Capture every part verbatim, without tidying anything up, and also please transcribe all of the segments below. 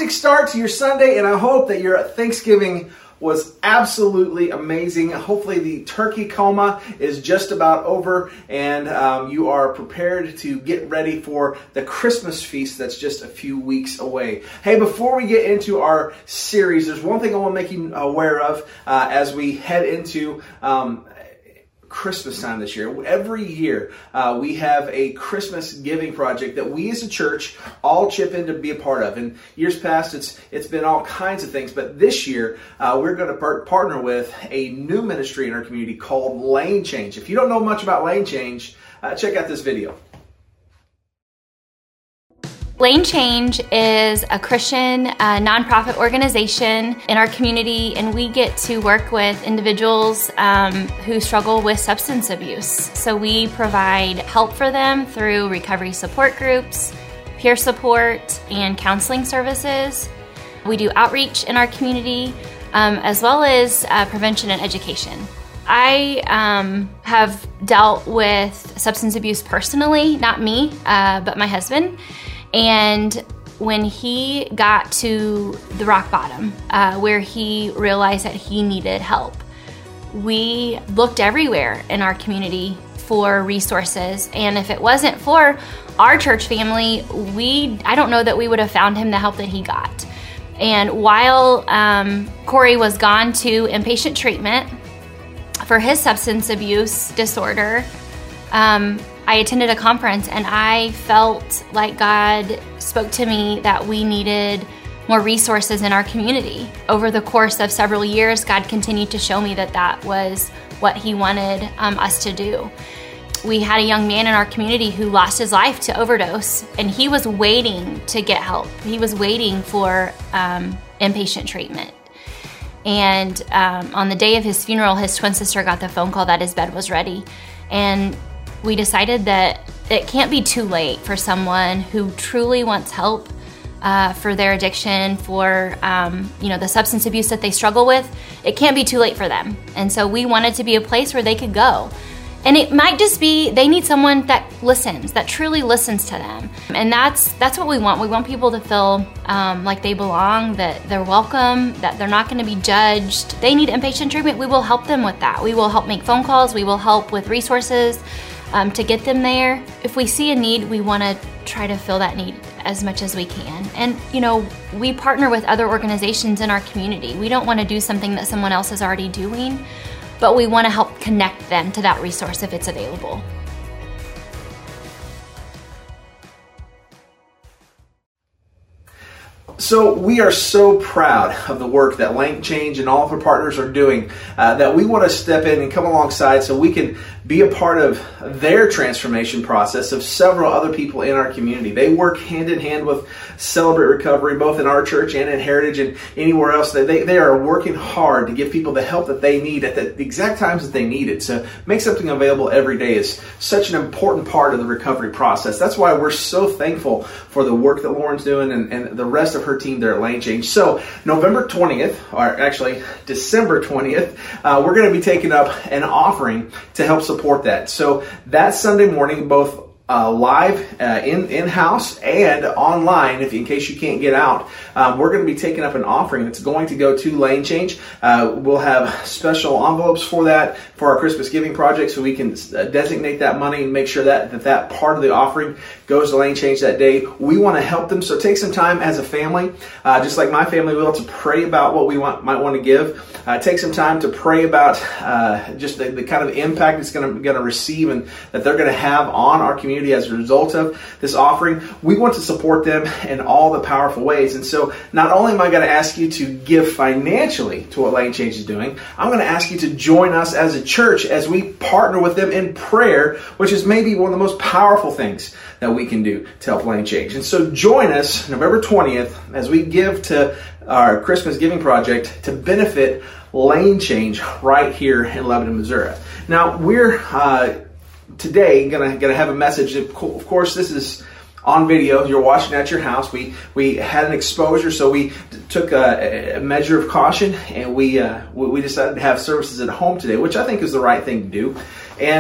fantastic start to your Sunday, and I hope that your Thanksgiving was absolutely amazing. Hopefully the turkey coma is just about over, and um, you are prepared to get ready for the Christmas feast that's just a few weeks away. Hey, before we get into our series, there's one thing I want to make you aware of uh, as we head into um, Christmas time this year. Every year uh, we have a Christmas giving project that we as a church all chip in to be a part of. In years past, it's it's been all kinds of things, but this year uh, we're going to par- partner with a new ministry in our community called Lane Change. If you don't know much about Lane Change, uh, check out this video. Lane Change is a Christian uh, nonprofit organization in our community, and we get to work with individuals um, who struggle with substance abuse. So we provide help for them through recovery support groups, peer support, and counseling services. We do outreach in our community, um, as well as uh, prevention and education. I um, have dealt with substance abuse personally, not me, uh, but my husband. And when he got to the rock bottom, uh, where he realized that he needed help, we looked everywhere in our community for resources. And if it wasn't for our church family, we I don't know that we would have found him the help that he got. And while um, Corey was gone to inpatient treatment for his substance abuse disorder, um, I attended a conference, and I felt like God spoke to me that we needed more resources in our community. Over the course of several years, God continued to show me that that was what He wanted um, us to do. We had a young man in our community who lost his life to overdose, and he was waiting to get help. He was waiting for um, inpatient treatment. And um, on the day of his funeral, his twin sister got the phone call that his bed was ready. And we decided that it can't be too late for someone who truly wants help uh, for their addiction, for um, you know the substance abuse that they struggle with. It can't be too late for them. And so we wanted to be a place where they could go. And it might just be they need someone that listens, that truly listens to them. And that's that's what we want. We want people to feel um, like they belong, that they're welcome, that they're not going to be judged. They need inpatient treatment. We will help them with that. We will help make phone calls. We will help with resources um, to get them there. If we see a need, we want to try to fill that need as much as we can. And, you know, we partner with other organizations in our community. We don't want to do something that someone else is already doing, but we want to help connect them to that resource if it's available. So we are so proud of the work that Lane Change and all of our partners are doing uh, that we want to step in and come alongside so we can be a part of their transformation process of several other people in our community. They work hand in hand with Celebrate Recovery, both in our church and in Heritage and anywhere else. They, they, they are working hard to give people the help that they need at the, the exact times that they need it. So make something available every day is such an important part of the recovery process. That's why we're so thankful for the work that Lauren's doing and, and the rest of her team there at Lane Change. So November twentieth, or actually December twentieth, uh, we're going to be taking up an offering to help support that. So that Sunday morning, both Uh, live uh, in in-house and online, if in case you can't get out, um, we're going to be taking up an offering that's going to go to Lane Change. Uh, we'll have special envelopes for that for our Christmas giving project, so we can uh, designate that money and make sure that, that that part of the offering goes to Lane Change that day. We want to help them, so take some time as a family, uh, just like my family will, to pray about what we want might want to give. Uh, take some time to pray about uh, just the, the kind of impact it's going to going to receive and that they're going to have on our community as a result of this offering. We want to support them in all the powerful ways. And so not only am I going to ask you to give financially to what Lane Change is doing, I'm going to ask you to join us as a church as we partner with them in prayer, which is maybe one of the most powerful things that we can do to help Lane Change. And so join us November twentieth as we give to our Christmas giving project to benefit Lane Change right here in Lebanon, Missouri. Now, we're uh, today gonna gonna have a message. Of course, this is on video. You're watching at your house. We we had an exposure, so we took a, a measure of caution, and we uh, we decided to have services at home today, which I think is the right thing to do. And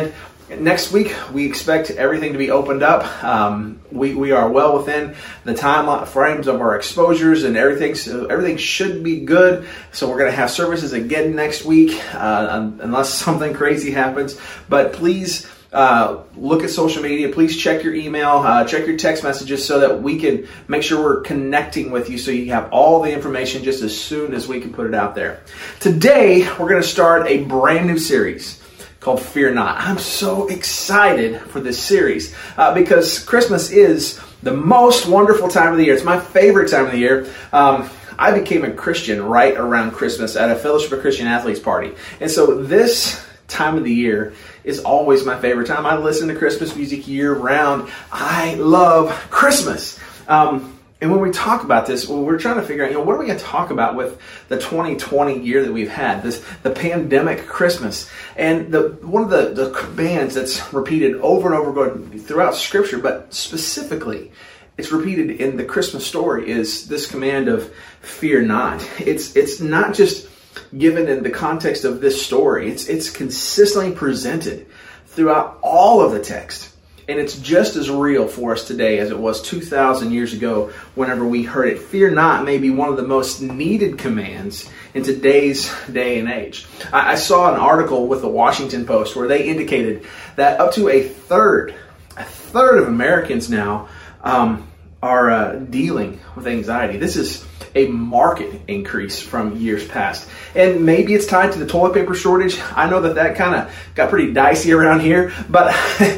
Next week, we expect everything to be opened up. Um, we, we are well within the time frames of our exposures and everything, so everything should be good. So we're going to have services again next week, uh, unless something crazy happens. But please uh, look at social media. Please check your email, uh, check your text messages so that we can make sure we're connecting with you so you have all the information just as soon as we can put it out there. Today, we're going to start a brand new series called Fear Not. I'm so excited for this series uh, because Christmas is the most wonderful time of the year. It's my favorite time of the year. Um, I became a Christian right around Christmas at a Fellowship of Christian Athletes party. And so this time of the year is always my favorite time. I listen to Christmas music year round. I love Christmas. Um, And when we talk about this, well, we're trying to figure out, you know, what are we going to talk about with the twenty twenty year that we've had, this the pandemic Christmas. And the one of the, the commands that's repeated over and over throughout Scripture, but specifically it's repeated in the Christmas story, is this command of fear not. It's it's not just given in the context of this story. It's it's consistently presented throughout all of the text. And it's just as real for us today as it was two thousand years ago whenever we heard it. Fear not may be one of the most needed commands in today's day and age. I saw an article with the Washington Post where they indicated that up to a third, a third of Americans now um, are uh, dealing with anxiety. This is a marked increase from years past. And maybe it's tied to the toilet paper shortage. I know that that kind of got pretty dicey around here, but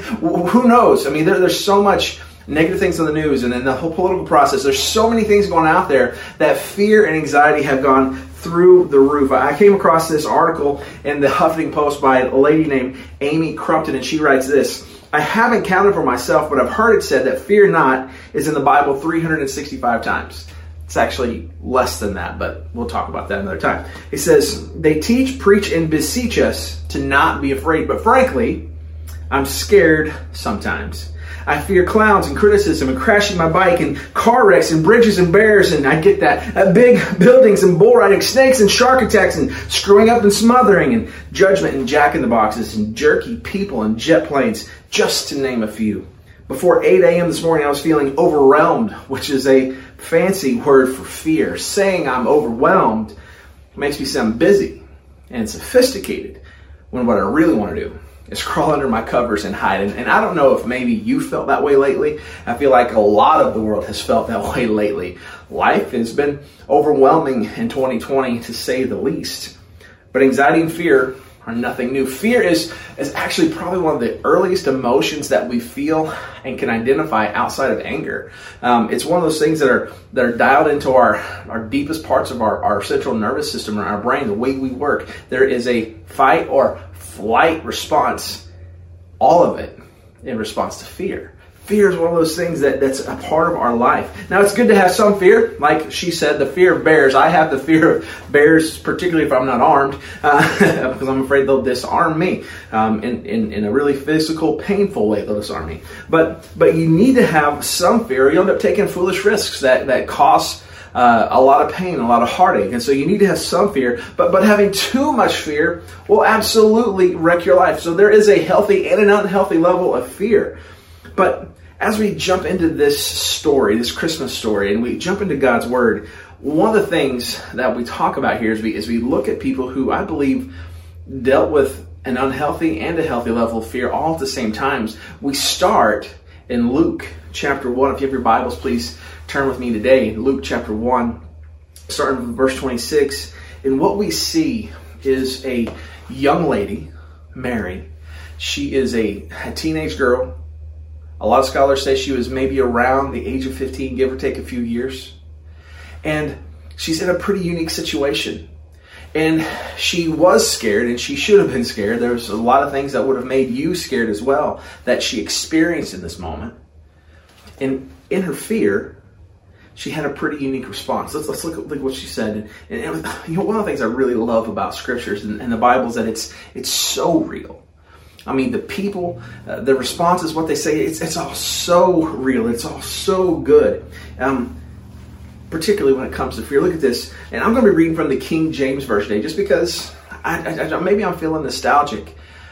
who knows? I mean, there, there's so much negative things on the news and in the whole political process. There's so many things going out there that fear and anxiety have gone through the roof. I came across this article in the Huffington Post by a lady named Amy Crumpton, and she writes this: I haven't counted for myself, but I've heard it said that fear not is in the Bible three hundred sixty-five times. It's actually less than that, but we'll talk about that another time. It says, they teach, preach, and beseech us to not be afraid. But frankly, I'm scared sometimes. I fear clowns and criticism and crashing my bike and car wrecks and bridges and bears. And I get that. Uh, big buildings and bull riding, snakes and shark attacks and screwing up and smothering and judgment and jack-in-the-boxes and jerky people and jet planes, just to name a few. Before eight a.m. this morning, I was feeling overwhelmed, which is a fancy word for fear. Saying I'm overwhelmed makes me sound busy and sophisticated, when what I really want to do is crawl under my covers and hide. And, and I don't know if maybe you felt that way lately. I feel like a lot of the world has felt that way lately. Life has been overwhelming in twenty twenty, to say the least. But anxiety and fear are nothing new. Fear is, is actually probably one of the earliest emotions that we feel and can identify outside of anger. Um, it's one of those things that are that are dialed into our, our deepest parts of our, our central nervous system and our brain, the way we work. There is a fight or flight response, all of it in response to fear. Fear is one of those things that, that's a part of our life. Now, it's good to have some fear. Like she said, the fear of bears. I have the fear of bears, particularly if I'm not armed, uh, because I'm afraid they'll disarm me um, in, in, in a really physical, painful way. They'll disarm me. But but you need to have some fear, or you end up taking foolish risks that, that cost uh, a lot of pain, a lot of heartache. And so you need to have some fear. But, but having too much fear will absolutely wreck your life. So there is a healthy and an unhealthy level of fear. But as we jump into this story, this Christmas story, and we jump into God's Word, one of the things that we talk about here is we, is we look at people who I believe dealt with an unhealthy and a healthy level of fear all at the same times. We start in Luke chapter one. If you have your Bibles, please turn with me today. Luke chapter one, starting with verse twenty-six. And what we see is a young lady, Mary. She is a, a teenage girl. A lot of scholars say she was maybe around the age of fifteen, give or take a few years. And she's in a pretty unique situation. And she was scared, and she should have been scared. There was a lot of things that would have made you scared as well that she experienced in this moment. And in her fear, she had a pretty unique response. Let's, let's look at, look at what she said. And, and it was, you know, one of the things I really love about scriptures and, and the Bible is that it's it's so real. I mean, the people, uh, the responses, what they say, it's it's all so real. It's all so good. Um, particularly when it comes to fear. Look at this. And I'm going to be reading from the King James Version today just because I, I, I, maybe I'm feeling nostalgic.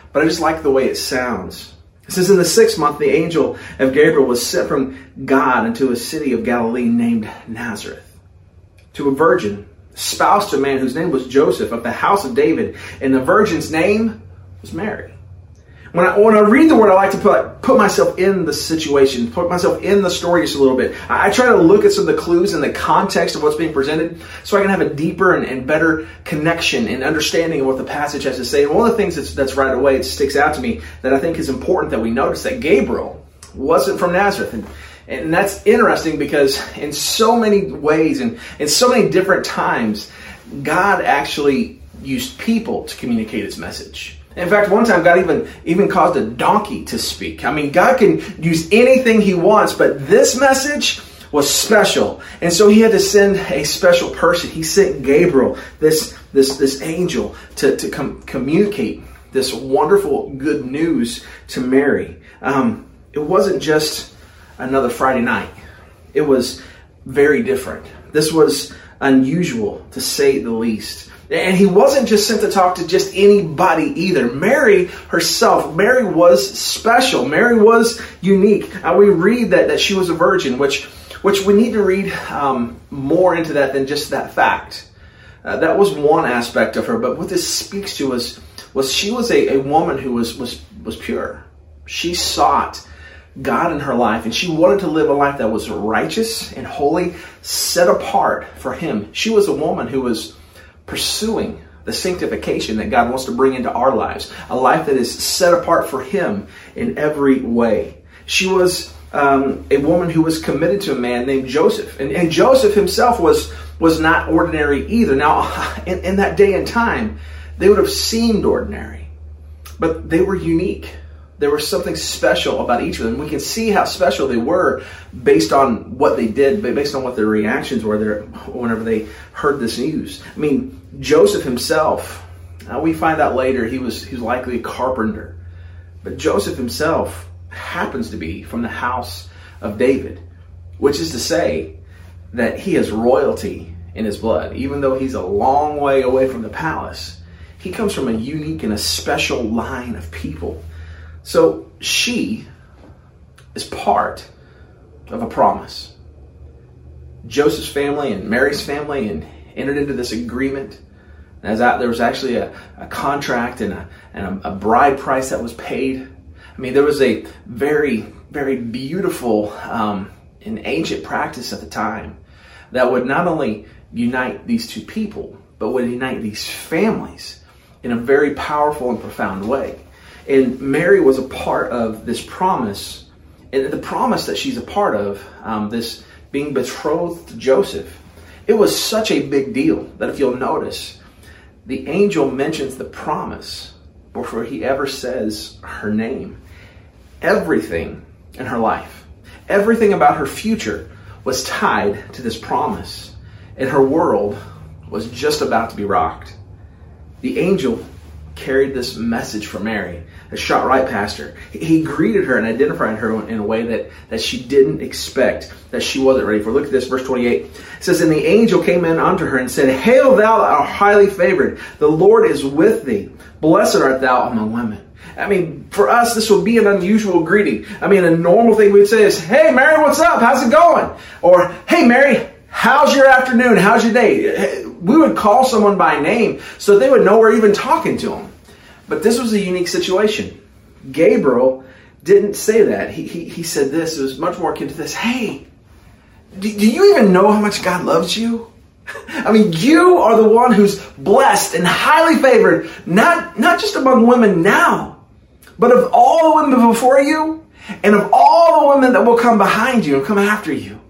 but I just like the way it sounds. It says, in the sixth month, the angel of Gabriel was sent from God into a city of Galilee named Nazareth, to a virgin, espoused to a man whose name was Joseph, of the house of David, and the virgin's name was Mary. When I, when I read the word, I like to put, put myself in the situation, put myself in the story just a little bit. I, I try to look at some of the clues and the context of what's being presented so I can have a deeper and, and better connection and understanding of what the passage has to say. And one of the things that's, that's right away, it sticks out to me that I think is important that we notice that Gabriel wasn't from Nazareth. And, and that's interesting because in so many ways and in so many different times, God actually used people to communicate his message. In fact, one time God even, even caused a donkey to speak. I mean, God can use anything he wants, but this message was special. And so he had to send a special person. He sent Gabriel, this, this, this angel, to, to com- communicate this wonderful good news to Mary. Um, it wasn't just another Friday night. It was very different. This was unusual, to say the least. And he wasn't just sent to talk to just anybody either. Mary herself, Mary was special. Mary was unique. Uh, we read that, that she was a virgin, which which we need to read um, more into that than just that fact. Uh, that was one aspect of her. But what this speaks to was, was she was a, a woman who was, was, was pure. She sought God in her life, and she wanted to live a life that was righteous and holy, set apart for him. She was a woman who was pursuing the sanctification that God wants to bring into our lives, a life that is set apart for him in every way. She was um, a woman who was committed to a man named Joseph, and, and Joseph himself was was not ordinary either. Now, in, in that day and time, they would have seemed ordinary, but they were unique. There was something special about each of them. We can see how special they were based on what they did, based on what their reactions were there whenever they heard this news. I mean, Joseph himself, now we find out later he was, he was likely a carpenter. But Joseph himself happens to be from the house of David, which is to say that he has royalty in his blood. Even though he's a long way away from the palace, he comes from a unique and a special line of people. So she is part of a promise. Joseph's family and Mary's family and entered into this agreement. As that, there was actually a, a contract and, a, and a, a bride price that was paid. I mean, there was a very, very beautiful um, and ancient practice at the time that would not only unite these two people, but would unite these families in a very powerful and profound way. And Mary was a part of this promise, and the promise that she's a part of, um, this being betrothed to Joseph, it was such a big deal that if you'll notice, the angel mentions the promise before he ever says her name. Everything in her life, everything about her future was tied to this promise, and her world was just about to be rocked. The angel carried this message for Mary that shot right past her. He greeted her and identified her in a way that, that she didn't expect, that she wasn't ready for. Look at this, verse twenty-eight. It says, and the angel came in unto her and said, Hail thou, thou art highly favored. The Lord is with thee. Blessed art thou among women. I mean, for us, this would be an unusual greeting. I mean, a normal thing we'd say is, Hey, Mary, what's up? How's it going? Or, Hey, Mary, how's your afternoon? How's your day? We would call someone by name so they would know we're even talking to them. But this was a unique situation. Gabriel didn't say that. He, he, he said this. It was much more akin to this. Hey, do, do you even know how much God loves you? I mean, you are the one who's blessed and highly favored, not, not just among women now, but of all the women before you and of all the women that will come behind you and come after you.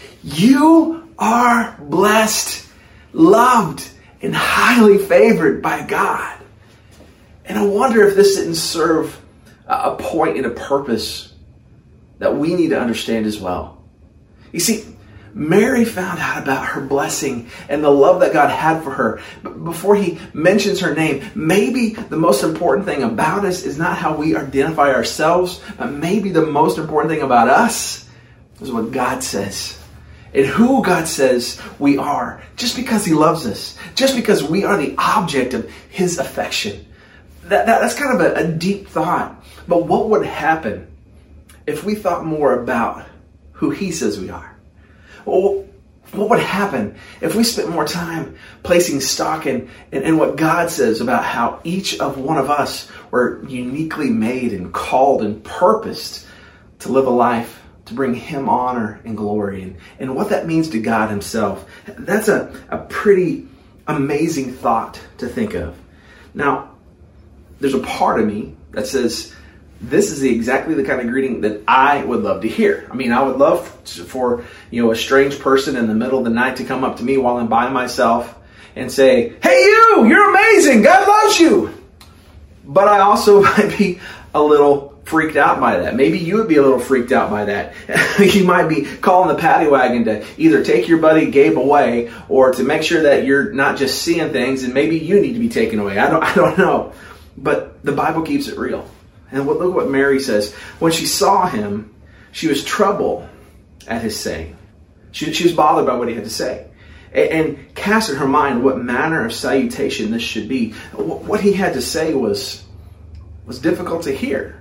You are blessed, loved, and highly favored by God. And I wonder if this didn't serve a point and a purpose that we need to understand as well. You see, Mary found out about her blessing and the love that God had for her before he mentions her name. Maybe the most important thing about us is not how we identify ourselves, but maybe the most important thing about us is what God says. And who God says we are, just because he loves us, just because we are the object of his affection. that, that that's kind of a, a deep thought. But what would happen if we thought more about who he says we are? Well, what would happen if we spent more time placing stock in, in, in what God says about how each of one of us were uniquely made and called and purposed to live a life to bring him honor and glory, and, and what that means to God himself? That's a, a pretty amazing thought to think of. Now, there's a part of me that says, this is the, exactly the kind of greeting that I would love to hear. I mean, I would love for, you know, a strange person in the middle of the night to come up to me while I'm by myself and say, "Hey, you, you're amazing. God loves you." But I also might be a little freaked out by that. Maybe you would be a little freaked out by that. You might be calling the paddy wagon to either take your buddy Gabe away or to make sure that you're not just seeing things, and maybe you need to be taken away. I don't, I don't know. But the Bible keeps it real. And look what Mary says. When she saw him, she was troubled at his saying. She, she was bothered by what he had to say. And, and cast in her mind what manner of salutation this should be. What he had to say was, was difficult to hear.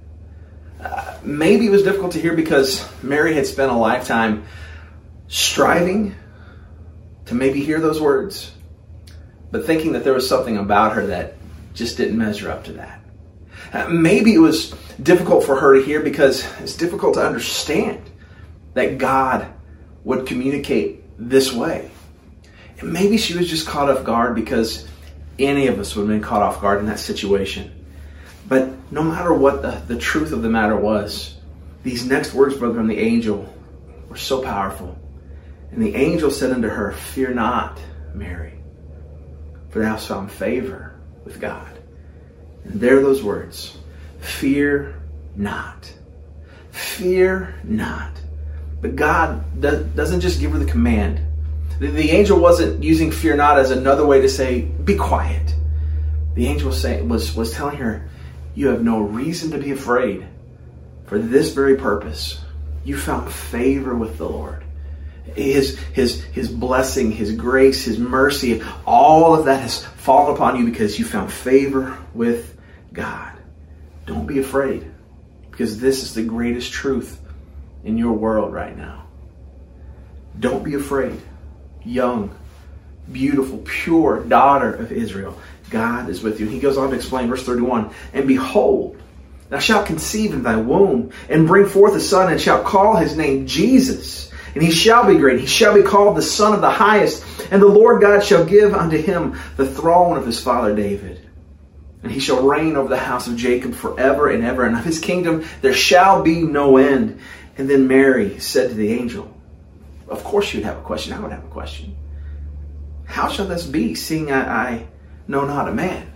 Uh, maybe it was difficult to hear because Mary had spent a lifetime striving to maybe hear those words, but thinking that there was something about her that just didn't measure up to that. Uh, maybe it was difficult for her to hear because it's difficult to understand that God would communicate this way. And maybe she was just caught off guard because any of us would have been caught off guard in that situation. But no matter what the, the truth of the matter was, these next words, brother, from the angel were so powerful. And the angel said unto her, "Fear not, Mary, for thou hast found favor with God." And there are those words, fear not. Fear not. But God doesn't just give her the command. The, the angel wasn't using fear not as another way to say, be quiet. The angel was, saying, was, was telling her, you have no reason to be afraid. For this very purpose, you found favor with the Lord. His, his, his blessing, his grace, his mercy, all of that has fallen upon you because you found favor with God. Don't be afraid, because this is the greatest truth in your world right now. Don't be afraid. Young, beautiful, pure daughter of Israel, God is with you. And he goes on to explain, verse thirty-one, and behold, thou shalt conceive in thy womb, and bring forth a son, and shalt call his name Jesus. And he shall be great. He shall be called the Son of the Highest. And the Lord God shall give unto him the throne of his father David. And he shall reign over the house of Jacob forever and ever. And of his kingdom there shall be no end. And then Mary said to the angel, of course you'd have a question. I would have a question. How shall this be, seeing I, I know not a man?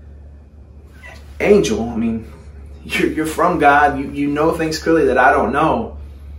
Angel, I mean, you're, you're from God. You, you know things clearly that I don't know.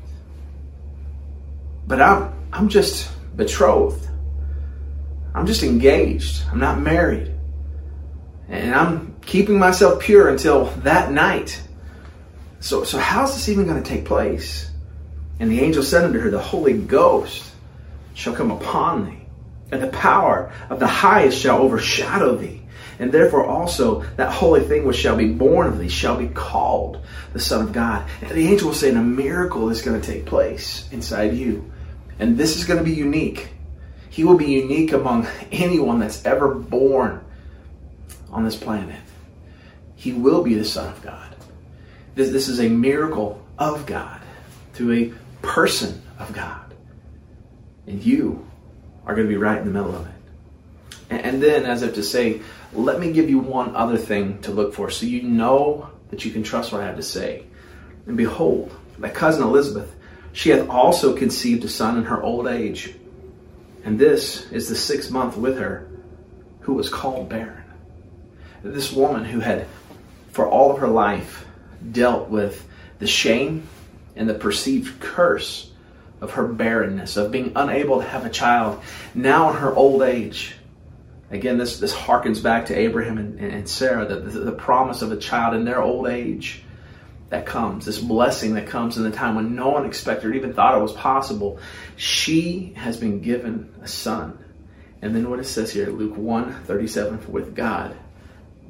But I'm, I'm just betrothed. I'm just engaged. I'm not married. And I'm keeping myself pure until that night. So, so how's this even going to take place? And the angel said unto her, the Holy Ghost shall come upon thee, and the power of the highest shall overshadow thee. And therefore also that holy thing which shall be born of thee shall be called the Son of God. And the angel was saying a miracle is going to take place inside you. And this is going to be unique. He will be unique among anyone that's ever born on this planet. He will be the Son of God. This, this is a miracle of God to a person of God. And you are going to be right in the middle of it. And, and then, as if to say, let me give you one other thing to look for so you know that you can trust what I have to say. And behold, thy cousin Elizabeth, she hath also conceived a son in her old age. And this is the sixth month with her, who was called barren. This woman who had, for all of her life, dealt with the shame and the perceived curse of her barrenness, of being unable to have a child, now in her old age. Again, this, this harkens back to Abraham and, and Sarah, the, the, the promise of a child in their old age. That comes, this blessing that comes in the time when no one expected or even thought it was possible. She has been given a son. And then what it says here, Luke one thirty-seven, for with God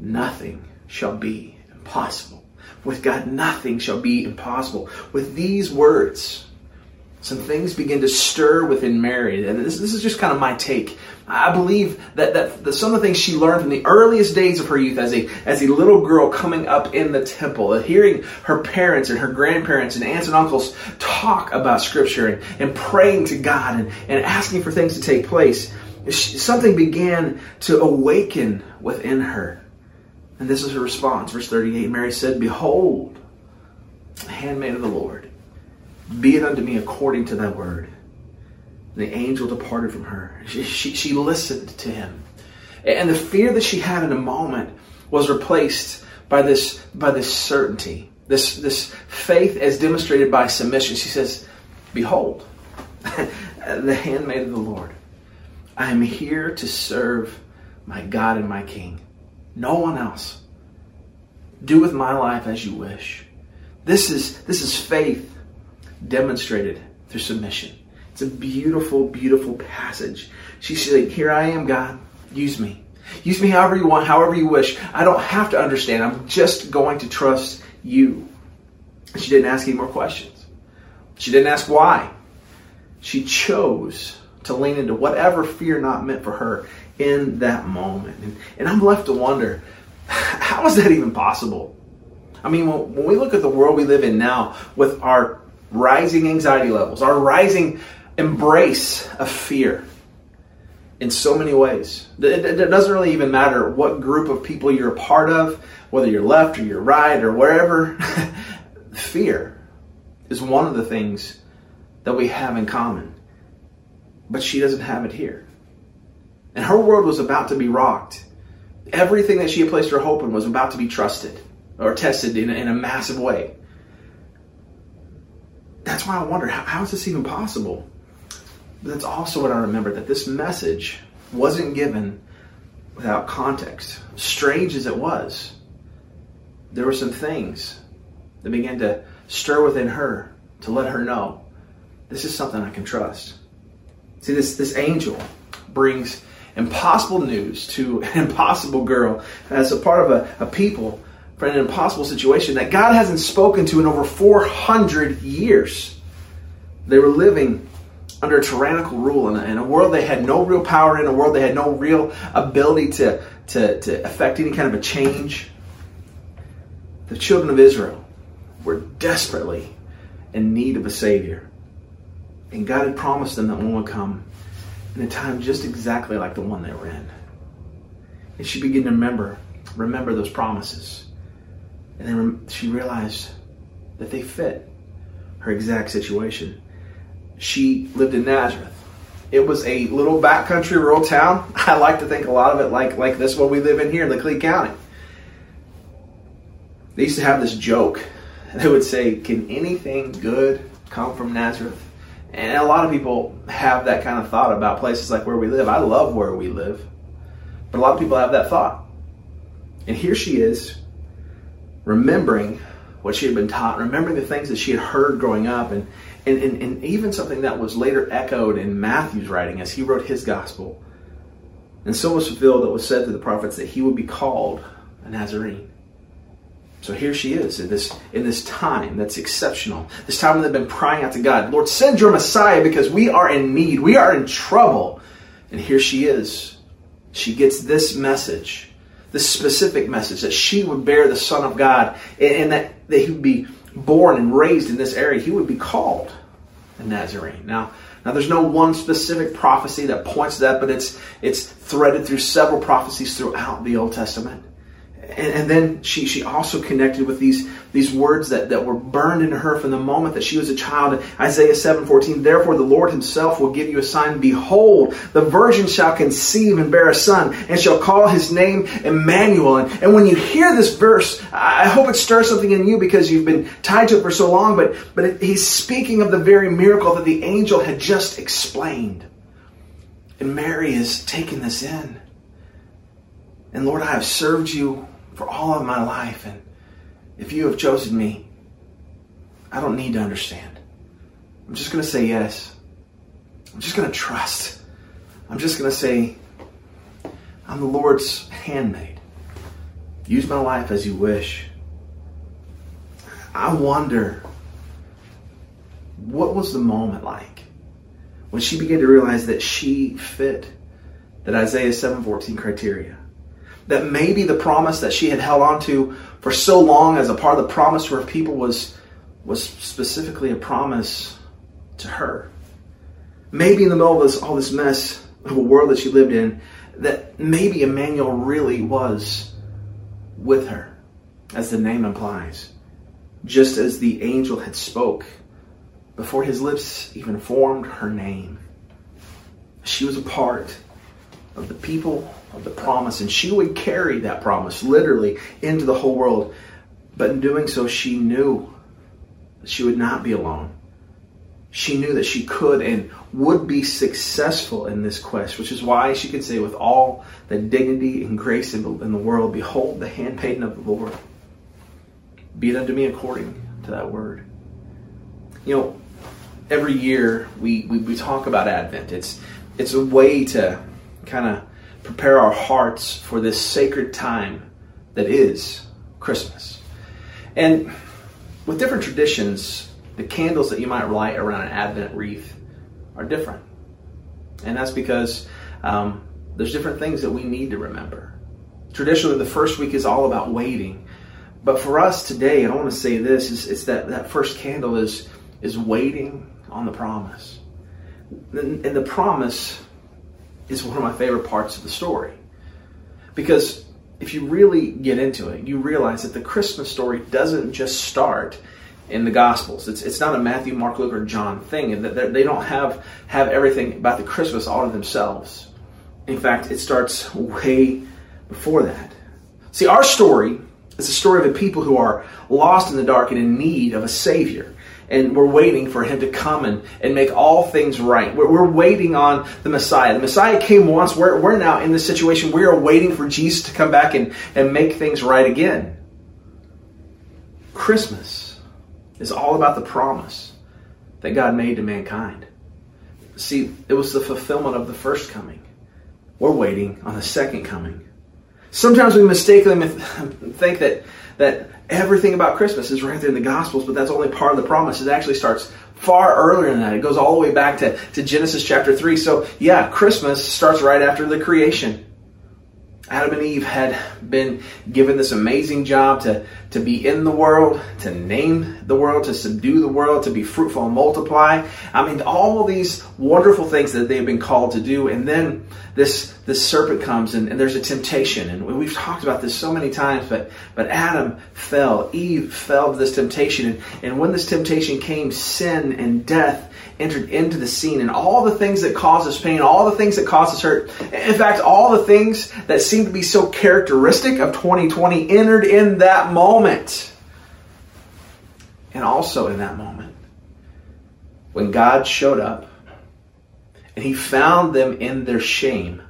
nothing shall be impossible. With God, nothing shall be impossible. With these words, some things begin to stir within Mary. And this, this is just kind of my take. I believe that, that, that some of the things she learned from the earliest days of her youth as a, as a little girl coming up in the temple, hearing her parents and her grandparents and aunts and uncles talk about Scripture and, and praying to God and, and asking for things to take place, she, something began to awaken within her. And this is her response. Verse thirty-eight, Mary said, "Behold, the handmaid of the Lord. Be it unto me according to thy word." And the angel departed from her. She, she, she listened to him. And the fear that she had in a moment was replaced by this, by this certainty. This, this faith as demonstrated by submission. She says, "Behold, the handmaid of the Lord. I am here to serve my God and my King. No one else. Do with my life as you wish." This is, this is faith demonstrated through submission. It's a beautiful, beautiful passage. She's like, "Here I am, God. Use me. Use me however you want, however you wish. I don't have to understand. I'm just going to trust you." She didn't ask any more questions. She didn't ask why. She chose to lean into whatever fear not meant for her in that moment. And, and I'm left to wonder, how is that even possible? I mean, when, when we look at the world we live in now with our rising anxiety levels, our rising embrace of fear in so many ways. It, it doesn't really even matter what group of people you're a part of, whether you're left or you're right or wherever. Fear is one of the things that we have in common. But she doesn't have it here. And her world was about to be rocked. Everything that she had placed her hope in was about to be trusted or tested in a, in a massive way. That's why I wonder, how, how is this even possible? But that's also what I remember, that this message wasn't given without context. Strange as it was, there were some things that began to stir within her to let her know, this is something I can trust. See, this, this angel brings impossible news to an impossible girl as a part of a, a people for an impossible situation that God hasn't spoken to in over four hundred years. They were living under tyrannical rule in a, in a world they had no real power in, a world they had no real ability to, to, to affect any kind of a change. The children of Israel were desperately in need of a Savior. And God had promised them that one would come in a time just exactly like the one they were in. And she began to remember, remember those promises. And then she realized that they fit her exact situation. She lived in Nazareth. It was a little backcountry rural town. I like to think a lot of it like, like this one we live in here in Leclerc County. They used to have this joke. They would say, "Can anything good come from Nazareth?" And a lot of people have that kind of thought about places like where we live. I love where we live. But a lot of people have that thought. And here she is, remembering what she had been taught, remembering the things that she had heard growing up, and, and, and, and even something that was later echoed in Matthew's writing as he wrote his gospel. And so was fulfilled that was said to the prophets that he would be called a Nazarene. So here she is in this in this time that's exceptional. This time when they've been crying out to God, "Lord, send your Messiah because we are in need. We are in trouble." And here she is. She gets this message, this specific message, that she would bear the Son of God and, and that, that he would be born and raised in this area. He would be called a Nazarene. Now, now there's no one specific prophecy that points to that, but it's it's threaded through several prophecies throughout the Old Testament. And, and then she, she also connected with these, these words that, that were burned into her from the moment that she was a child. Isaiah seven fourteen, "Therefore the Lord himself will give you a sign. Behold, the virgin shall conceive and bear a son, and shall call his name Emmanuel." And, and when you hear this verse, I hope it stirs something in you because you've been tied to it for so long. But, but it, he's speaking of the very miracle that the angel had just explained. And Mary is taking this in. And Lord, I have served you for all of my life, and if you have chosen me, I don't need to understand. I'm just going to say yes. I'm just going to trust. I'm just going to say, I'm the Lord's handmaid. Use my life as you wish. I wonder, what was the moment like when she began to realize that she fit that Isaiah seven fourteen criteria? That maybe the promise that she had held on to for so long as a part of the promise to her people was, was specifically a promise to her. Maybe in the middle of this, all this mess of a world that she lived in, that maybe Emmanuel really was with her, as the name implies, just as the angel had spoke before his lips even formed her name. She was a part of the people of the promise, and she would carry that promise literally into the whole world. But in doing so, she knew that she would not be alone. She knew that she could and would be successful in this quest, which is why she could say with all the dignity and grace in the, in the world, "Behold, the handmaiden of the Lord. Be it unto me according to that word." You know, every year we, we, we talk about Advent. It's, it's a way to kind of prepare our hearts for this sacred time that is Christmas. And with different traditions, the candles that you might light around an Advent wreath are different. And that's because um, there's different things that we need to remember. Traditionally, the first week is all about waiting. But for us today, and I want to say this, is it's that, that first candle is, is waiting on the promise. And, and the promise is one of my favorite parts of the story. Because if you really get into it, you realize that the Christmas story doesn't just start in the Gospels. It's it's not a Matthew, Mark, Luke, or John thing. And they don't have, have everything about the Christmas all to themselves. In fact, it starts way before that. See, our story is the story of a people who are lost in the dark and in need of a Savior. And we're waiting for him to come and, and make all things right. We're, we're waiting on the Messiah. The Messiah came once. We're, we're now in this situation. We are waiting for Jesus to come back and, and make things right again. Christmas is all about the promise that God made to mankind. See, it was the fulfillment of the first coming. We're waiting on the second coming. Sometimes we mistakenly think that, that everything about Christmas is right there in the Gospels, but that's only part of the promise. It actually starts far earlier than that. It goes all the way back to, to Genesis chapter three. So yeah, Christmas starts right after the creation. Adam and Eve had been given this amazing job to, to be in the world, to name the world, to subdue the world, to be fruitful and multiply. I mean, all these wonderful things that they've been called to do. And then this, this serpent comes and, and there's a temptation. And we've talked about this so many times, but, but Adam fell, Eve fell to this temptation. And, and when this temptation came, sin and death entered into the scene, and all the things that cause us pain, all the things that cause us hurt, in fact, all the things that seem to be so characteristic of twenty twenty entered in that moment. And also in that moment, when God showed up and he found them in their shame,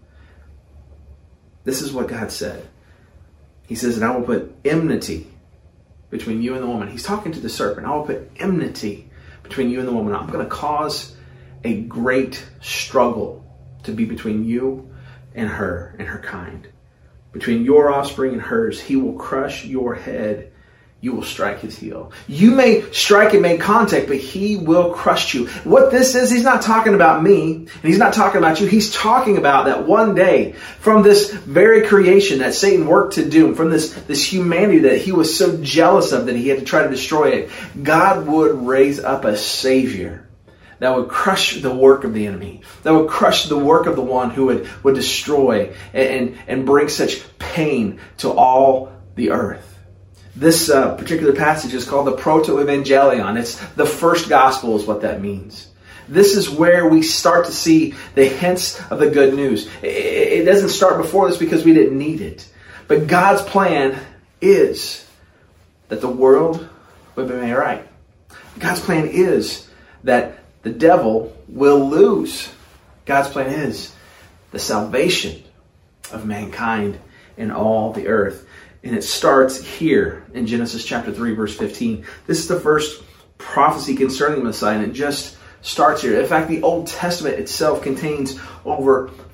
this is what God said. He says, "And I will put enmity between you and the woman." He's talking to the serpent. "I will put enmity between you and the woman. I'm going to cause a great struggle to be between you and her and her kind. Between your offspring and hers, he will crush your head. You will strike his heel." You may strike and make contact, but he will crush you. What this is, he's not talking about me, and he's not talking about you. He's talking about that one day, from this very creation that Satan worked to doom, from this, this humanity that he was so jealous of that he had to try to destroy it, God would raise up a Savior that would crush the work of the enemy, that would crush the work of the one who would, would destroy and, and bring such pain to all the earth. This uh, particular passage is called the Proto-Evangelion. It's the first gospel is what that means. This is where we start to see the hints of the good news. It doesn't start before this because we didn't need it. But God's plan is that the world would be made right. God's plan is that the devil will lose. God's plan is the salvation of mankind and all the earth. And it starts here in Genesis chapter three, verse fifteen. This is the first prophecy concerning the Messiah, and it just starts here. In fact, the Old Testament itself contains over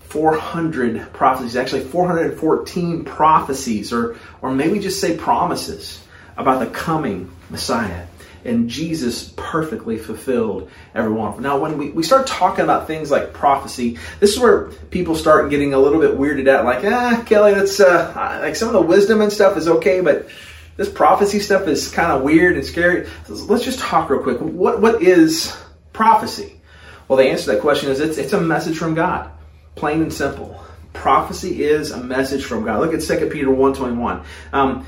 four hundred prophecies, actually four hundred fourteen prophecies, or, or maybe just say promises about the coming Messiah. And Jesus perfectly fulfilled every one of them. Now, when we, we start talking about things like prophecy, this is where people start getting a little bit weirded out. Like, ah, Kelly, that's uh, like some of the wisdom and stuff is okay, but this prophecy stuff is kind of weird and scary. So let's just talk real quick. What What is prophecy? Well, the answer to that question is it's, it's a message from God, plain and simple. Prophecy is a message from God. Look at Second Peter one twenty-one. Um,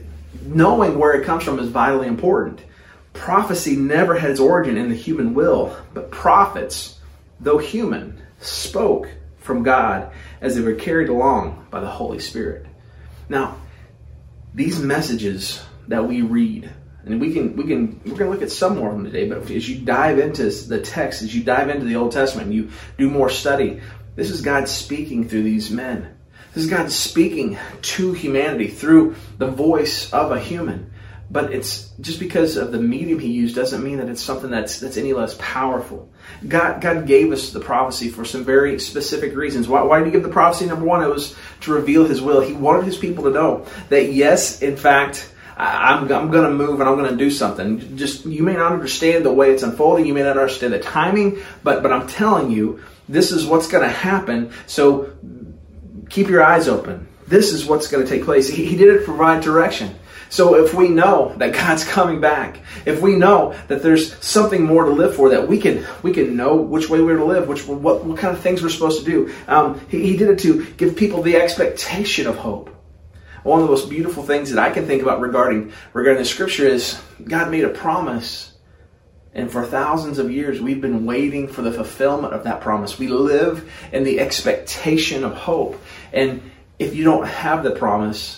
knowing where it comes from is vitally important. Prophecy never had its origin in the human will, but prophets, though human, spoke from God as they were carried along by the Holy Spirit. Now, these messages that we read, and we can we can we're going to look at some more of them today, but as you dive into the text, as you dive into the Old Testament, and you do more study, this is God speaking through these men. This is God speaking to humanity through the voice of a human. But it's just because of the medium he used doesn't mean that it's something that's that's any less powerful. God God gave us the prophecy for some very specific reasons. Why, why did he give the prophecy? Number one, it was to reveal his will. He wanted his people to know that, yes, in fact, I'm, I'm going to move and I'm going to do something. Just, you may not understand the way it's unfolding. You may not understand the timing, but, but I'm telling you, this is what's going to happen. So keep your eyes open. This is what's going to take place. He, he did it to provide direction. So if we know that God's coming back, if we know that there's something more to live for, that we can we can know which way we're to live, which what, what kind of things we're supposed to do. Um, he, he did it to give people the expectation of hope. One of the most beautiful things that I can think about regarding regarding the Scripture is God made a promise, and for thousands of years we've been waiting for the fulfillment of that promise. We live in the expectation of hope, and if you don't have the promise,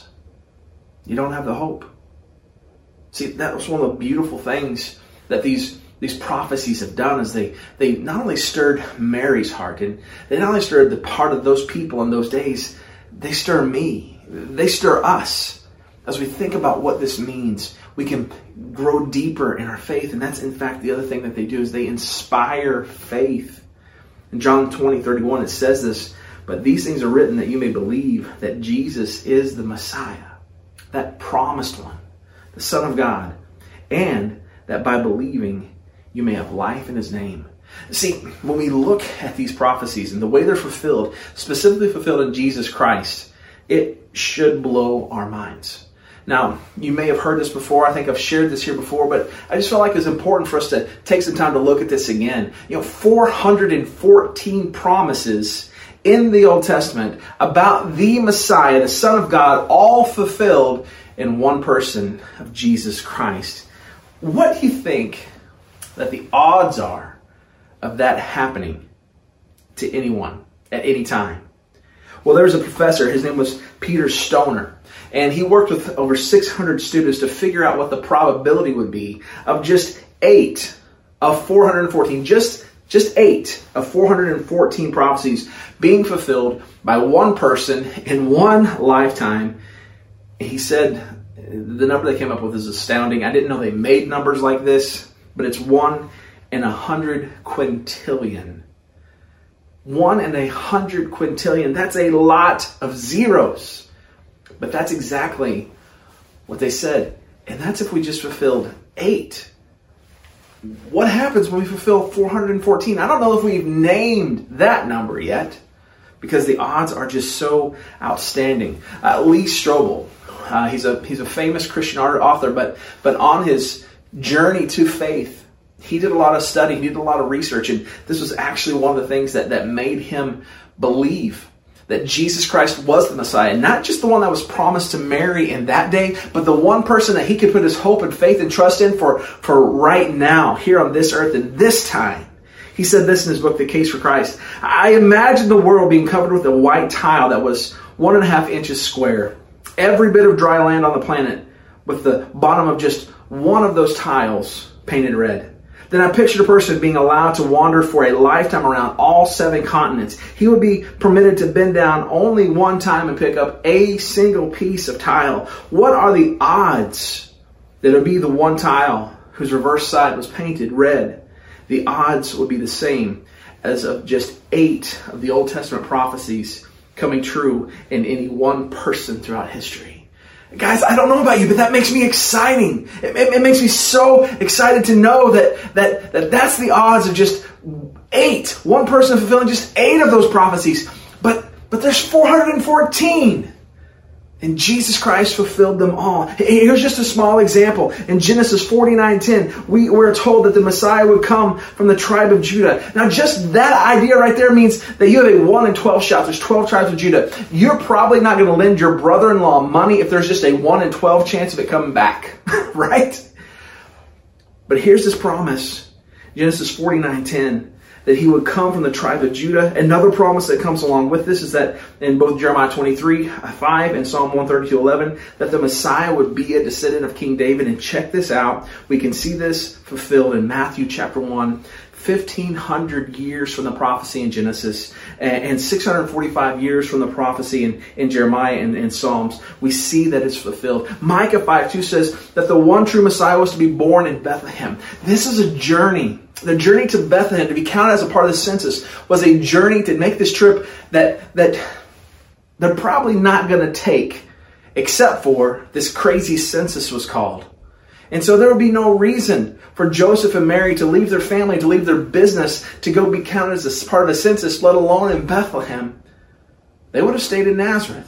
you don't have the hope. See, that was one of the beautiful things that these these prophecies have done, is they they not only stirred Mary's heart, and they not only stirred the heart of those people in those days, they stir me. They stir us. As we think about what this means, we can grow deeper in our faith, and that's in fact the other thing that they do, is they inspire faith. In John twenty thirty-one, it says this, "But these things are written that you may believe that Jesus is the Messiah, that promised one, the Son of God, and that by believing you may have life in his name." See, when we look at these prophecies and the way they're fulfilled, specifically fulfilled in Jesus Christ, it should blow our minds. Now, you may have heard this before. I think I've shared this here before, but I just felt like it's important for us to take some time to look at this again. You know, four hundred fourteen promises in the Old Testament about the Messiah, the Son of God, all fulfilled in one person of Jesus Christ. What do you think that the odds are of that happening to anyone at any time? Well, there was a professor, his name was Peter Stoner, and he worked with over six hundred students to figure out what the probability would be of just eight of four hundred fourteen, just, just eight of four hundred fourteen prophecies being fulfilled by one person in one lifetime. He said the number they came up with is astounding. I didn't know they made numbers like this, but it's one in a hundred quintillion. One in a hundred quintillion. That's a lot of zeros. But that's exactly what they said. And that's if we just fulfilled eight. What happens when we fulfill four hundred fourteen? I don't know if we've named that number yet, because the odds are just so outstanding. Uh, Lee Strobel, uh, he's a he's a famous Christian author, but but on his journey to faith, he did a lot of study, he did a lot of research, and this was actually one of the things that, that made him believe that Jesus Christ was the Messiah. Not just the one that was promised to Mary in that day, but the one person that he could put his hope and faith and trust in for, for right now, here on this earth in this time. He said this in his book, The Case for Christ. "I imagine the world being covered with a white tile that was one and a half inches square. Every bit of dry land on the planet, with the bottom of just one of those tiles painted red. Then I pictured a person being allowed to wander for a lifetime around all seven continents. He would be permitted to bend down only one time and pick up a single piece of tile. What are the odds that it would be the one tile whose reverse side was painted red? The odds would be the same as of just eight of the Old Testament prophecies coming true in any one person throughout history. Guys, I don't know about you, but that makes me exciting. It, it, it makes me so excited to know that, that, that that's the odds of just eight. One person fulfilling just eight of those prophecies. But, but there's four hundred fourteen. And Jesus Christ fulfilled them all. Here's just a small example. In Genesis forty-nine ten, we were told that the Messiah would come from the tribe of Judah. Now, just that idea right there means that you have a one in twelve shot. There's twelve tribes of Judah. You're probably not going to lend your brother-in-law money if there's just a one in twelve chance of it coming back. Right? But here's this promise. Genesis forty-nine ten. That he would come from the tribe of Judah. Another promise that comes along with this is that in both Jeremiah twenty-three five and Psalm one thirty-two eleven, that the Messiah would be a descendant of King David. And check this out. We can see this fulfilled in Matthew chapter one, fifteen hundred years from the prophecy in Genesis, and six hundred forty-five years from the prophecy in, in Jeremiah and, and Psalms. We see that it's fulfilled. Micah five two says that the one true Messiah was to be born in Bethlehem. This is a journey. The journey to Bethlehem, to be counted as a part of the census, was a journey to make this trip that, that they're probably not going to take, except for this crazy census was called. And so there would be no reason for Joseph and Mary to leave their family, to leave their business, to go be counted as a part of the census, let alone in Bethlehem. They would have stayed in Nazareth.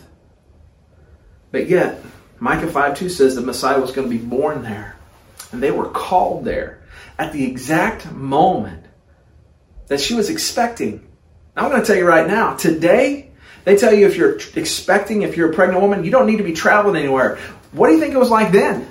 But yet, Micah five two says the Messiah was going to be born there. And they were called there at the exact moment that she was expecting. Now, I'm going to tell you right now, today, they tell you if you're expecting, if you're a pregnant woman, you don't need to be traveling anywhere. What do you think it was like then?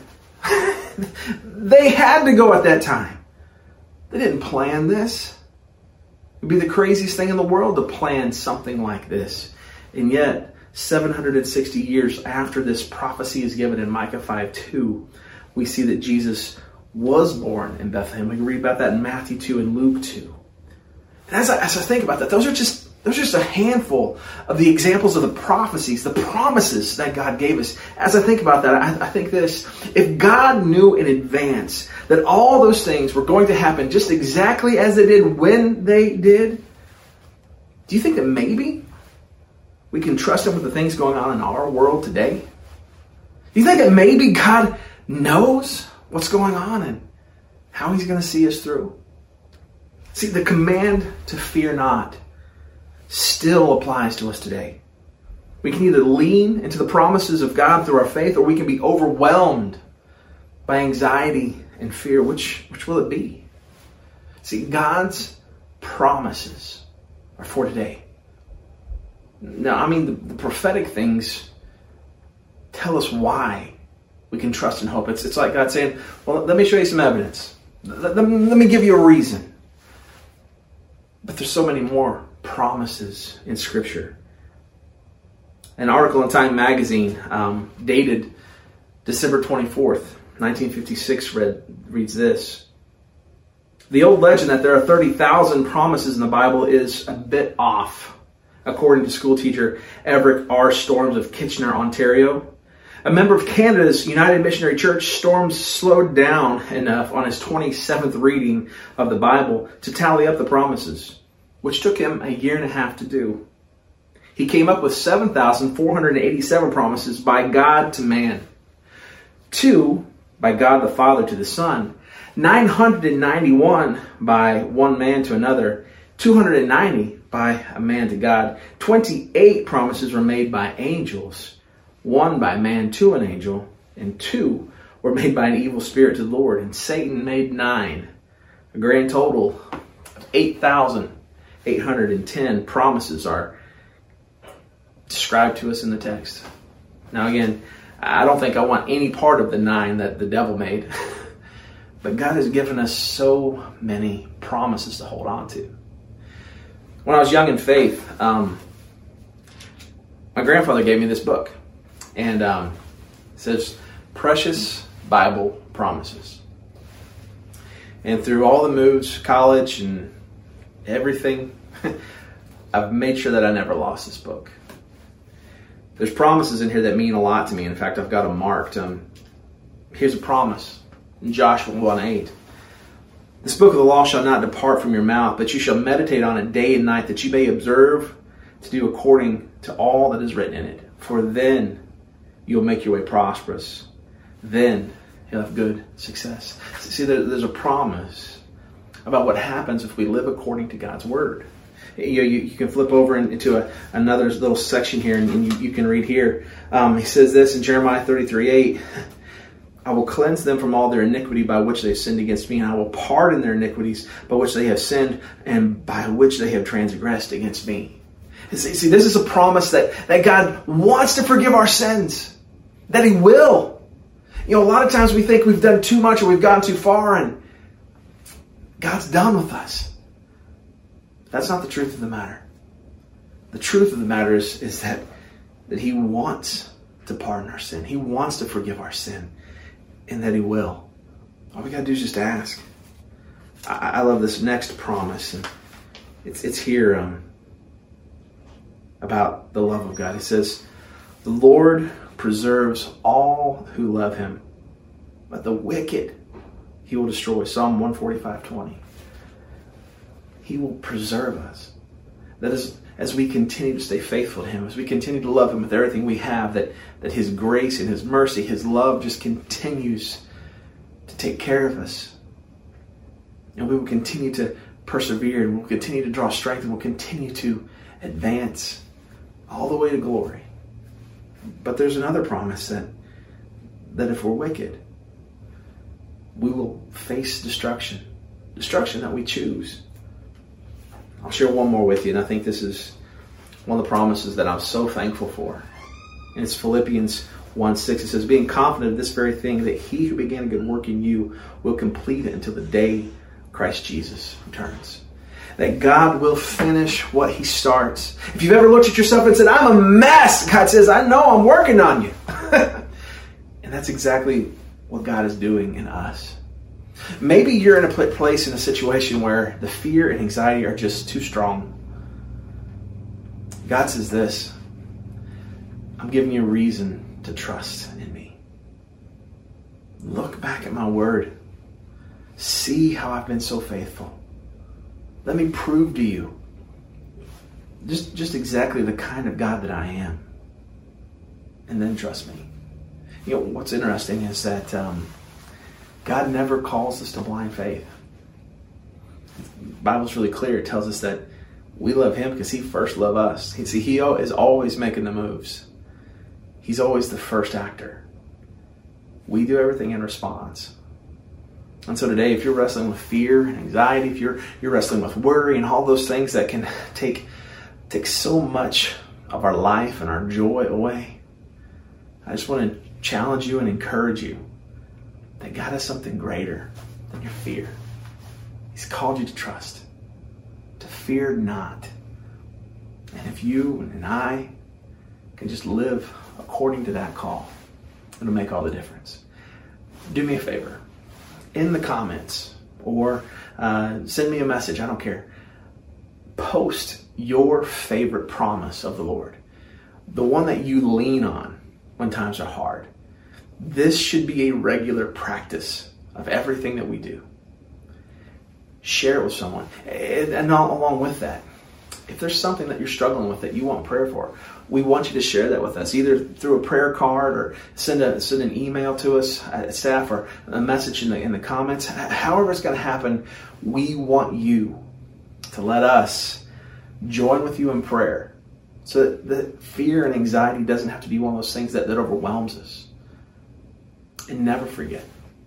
They had to go at that time. They didn't plan this. It would be the craziest thing in the world to plan something like this. And yet, seven hundred sixty years after this prophecy is given in Micah five two, we see that Jesus was born in Bethlehem. We can read about that in Matthew two and Luke two. And as I, as I think about that, those are just those are just a handful of the examples of the prophecies, the promises that God gave us. As I think about that, I, I think this: if God knew in advance that all those things were going to happen just exactly as they did when they did, do you think that maybe we can trust Him with the things going on in our world today? Do you think that maybe God knows what's going on and how He's going to see us through? See, the command to fear not still applies to us today. We can either lean into the promises of God through our faith, or we can be overwhelmed by anxiety and fear. Which, which will it be? See, God's promises are for today. Now, I mean, the, the prophetic things tell us why we can trust and hope. It's, it's like God saying, well, let me show you some evidence. Let, let, let me give you a reason. But there's so many more promises in Scripture. An article in Time magazine um, dated December twenty-fourth, nineteen fifty-six read, reads this. The old legend that there are thirty thousand promises in the Bible is a bit off, according to schoolteacher Everett R. Storms of Kitchener, Ontario. A member of Canada's United Missionary Church, Storms slowed down enough on his twenty-seventh reading of the Bible to tally up the promises, which took him a year and a half to do. He came up with seven thousand four hundred eighty-seven promises by God to man, two by God the Father to the Son, nine hundred ninety-one by one man to another, two hundred ninety by a man to God, twenty-eight promises were made by angels, one by man to an angel, and two were made by an evil spirit to the Lord, and Satan made nine. A grand total of eight thousand eight hundred ten promises are described to us in the text. Now again, I don't think I want any part of the nine that the devil made, but God has given us so many promises to hold on to. When I was young in faith, um, my grandfather gave me this book. And um, it says, Precious Bible Promises. And through all the moves, college and everything, I've made sure that I never lost this book. There's promises in here that mean a lot to me. In fact, I've got them marked. Um, here's a promise in Joshua one eight. This book of the law shall not depart from your mouth, but you shall meditate on it day and night, that you may observe to do according to all that is written in it. For then you'll make your way prosperous. Then you'll have good success. See, there's a promise about what happens if we live according to God's word. You, know, you, you can flip over into a, another little section here, and, and you, you can read here. Um, he says this in Jeremiah thirty-three eight. I will cleanse them from all their iniquity by which they have sinned against me, and I will pardon their iniquities by which they have sinned and by which they have transgressed against me. And see, see, this is a promise that, that God wants to forgive our sins, that He will. You know, a lot of times we think we've done too much or we've gone too far, and God's done with us. That's not the truth of the matter. The truth of the matter is, is that, that He wants to pardon our sin. He wants to forgive our sin. And that He will. All we got to do is just ask. I, I love this next promise. And it's it's here um, about the love of God. It says, the Lord preserves all who love Him, but the wicked He will destroy. Psalm one forty-five twenty. He will preserve us. That is, as we continue to stay faithful to Him, as we continue to love Him with everything we have, that, that His grace and His mercy, His love just continues to take care of us. And we will continue to persevere, and we'll continue to draw strength, and we'll continue to advance all the way to glory. But there's another promise that, that if we're wicked, we will face destruction. Destruction that we choose. I'll share one more with you, and I think this is one of the promises that I'm so thankful for. And it's Philippians one six. It says, being confident of this very thing, that He who began a good work in you will complete it until the day Christ Jesus returns. That God will finish what He starts. If you've ever looked at yourself and said, I'm a mess, God says, I know, I'm working on you. And that's exactly what God is doing in us. Maybe you're in a place, in a situation where the fear and anxiety are just too strong. God says this, I'm giving you a reason to trust in me. Look back at my word. See how I've been so faithful. Let me prove to you just, just exactly the kind of God that I am. And then trust me. You know, what's interesting is that um, God never calls us to blind faith. The Bible's really clear. It tells us that we love Him because He first loved us. See, He is always making the moves. He's always the first actor. We do everything in response. And so today, if you're wrestling with fear and anxiety, if you're you're wrestling with worry and all those things that can take take so much of our life and our joy away, I just want to challenge you and encourage you that God has something greater than your fear. He's called you to trust, to fear not. And if you and I can just live according to that call, it'll make all the difference. Do me a favor. In the comments, or uh, send me a message, I don't care. Post your favorite promise of the Lord. The one that you lean on when times are hard. This should be a regular practice of everything that we do. Share it with someone. And along with that, if there's something that you're struggling with that you want prayer for, we want you to share that with us, either through a prayer card or send a send an email to us at staff, or a message in the in the comments. However it's going to happen, we want you to let us join with you in prayer, so that the fear and anxiety doesn't have to be one of those things that, that overwhelms us. And never forget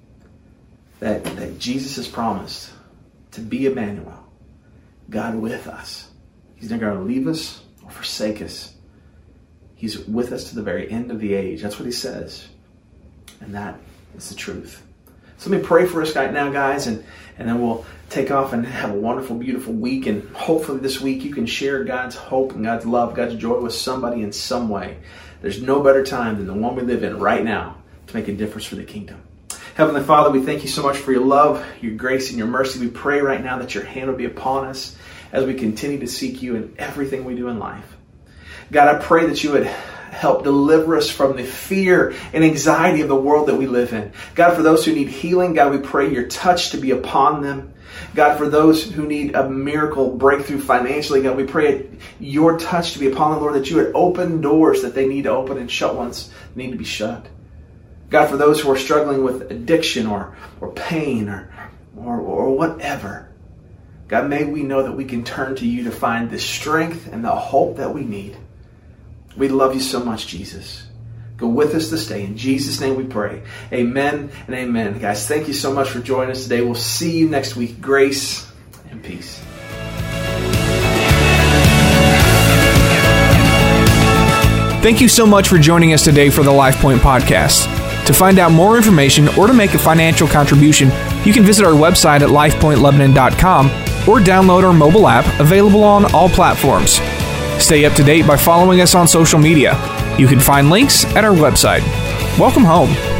that, that Jesus has promised to be Emmanuel, God with us. He's never going to leave us or forsake us. He's with us to the very end of the age. That's what He says. And that is the truth. So let me pray for us right now, guys, and, and then we'll take off and have a wonderful, beautiful week. And hopefully this week you can share God's hope and God's love, God's joy with somebody in some way. There's no better time than the one we live in right now to make a difference for the kingdom. Heavenly Father, we thank you so much for your love, your grace, and your mercy. We pray right now that your hand will be upon us as we continue to seek you in everything we do in life. God, I pray that you would help deliver us from the fear and anxiety of the world that we live in. God, for those who need healing, God, we pray your touch to be upon them. God, for those who need a miracle breakthrough financially, God, we pray your touch to be upon them, Lord, that you would open doors that they need to open and shut ones that need to be shut. God, for those who are struggling with addiction or, or pain or, or, or whatever, God, may we know that we can turn to you to find the strength and the hope that we need. We love you so much, Jesus. Go with us this day. In Jesus' name we pray. Amen and amen. Guys, thank you so much for joining us today. We'll see you next week. Grace and peace. Thank you so much for joining us today for the LifePoint Podcast. To find out more information or to make a financial contribution, you can visit our website at life point lebanon dot com or download our mobile app available on all platforms. Stay up to date by following us on social media. You can find links at our website. Welcome home.